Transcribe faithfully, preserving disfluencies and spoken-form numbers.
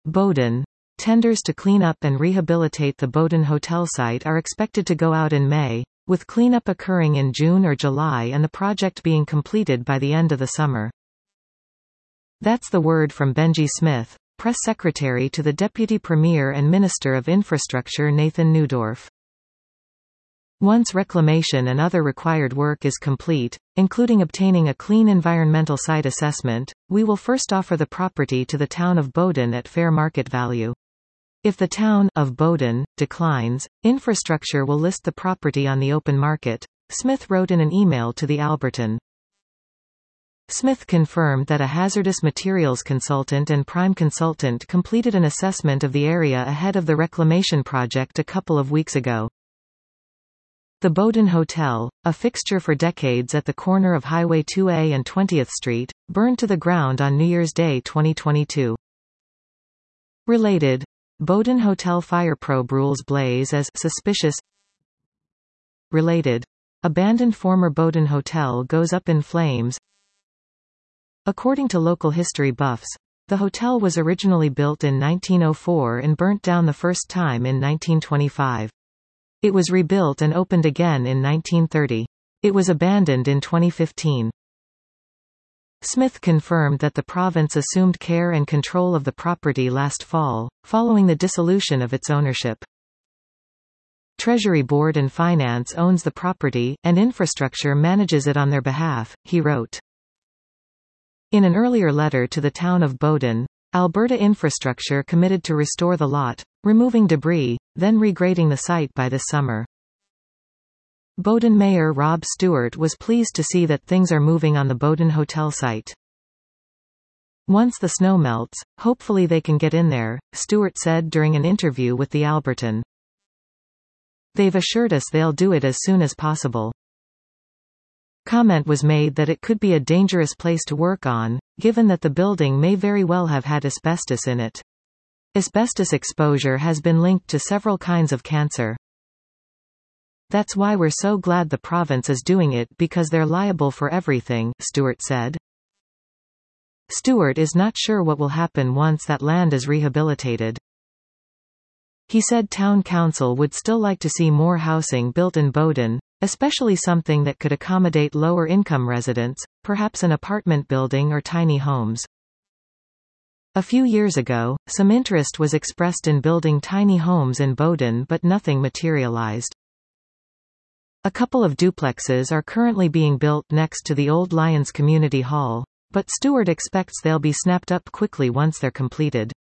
Bowdon. Tenders to clean up and rehabilitate the Bowdon Hotel site are expected to go out in May, with cleanup occurring in June or July and the project being completed by the end of the summer. That's the word from Benji Smith, Press Secretary to the Deputy Premier and Minister of Infrastructure Nathan Neudorf. Once reclamation and other required work is complete, including obtaining a clean environmental site assessment, we will first offer the property to the town of Bowdon at fair market value. If the town of Bowdon declines, infrastructure will list the property on the open market, Smith wrote in an email to the Alberton. Smith confirmed that a hazardous materials consultant and prime consultant completed an assessment of the area ahead of the reclamation project a couple of weeks ago. The Bowdon Hotel, a fixture for decades at the corner of Highway two A and twentieth Street, burned to the ground on New Year's Day twenty twenty-two. Related. Bowdon Hotel fire probe rules blaze as suspicious. Related. Abandoned former Bowdon Hotel goes up in flames. According to local history buffs, the hotel was originally built in nineteen oh four and burnt down the first time in nineteen twenty-five. It was rebuilt and opened again in nineteen thirty. It was abandoned in twenty fifteen. Smith confirmed that the province assumed care and control of the property last fall, following the dissolution of its ownership. Treasury Board and Finance owns the property, and infrastructure manages it on their behalf, he wrote. In an earlier letter to the town of Bowdon, Alberta Infrastructure committed to restore the lot, removing debris, then regrading the site by this summer. Bowdon Mayor Rob Stewart was pleased to see that things are moving on the Bowdon Hotel site. Once the snow melts, hopefully they can get in there, Stewart said during an interview with the Alberton. They've assured us they'll do it as soon as possible. Comment was made that it could be a dangerous place to work on, given that the building may very well have had asbestos in it. Asbestos exposure has been linked to several kinds of cancer. That's why we're so glad the province is doing it, because they're liable for everything, Stewart said. Stewart is not sure what will happen once that land is rehabilitated. He said town council would still like to see more housing built in Bowdon, especially something that could accommodate lower-income residents, perhaps an apartment building or tiny homes. A few years ago, some interest was expressed in building tiny homes in Bowdon, but nothing materialized. A couple of duplexes are currently being built next to the old Lions Community Hall, but Stewart expects they'll be snapped up quickly once they're completed.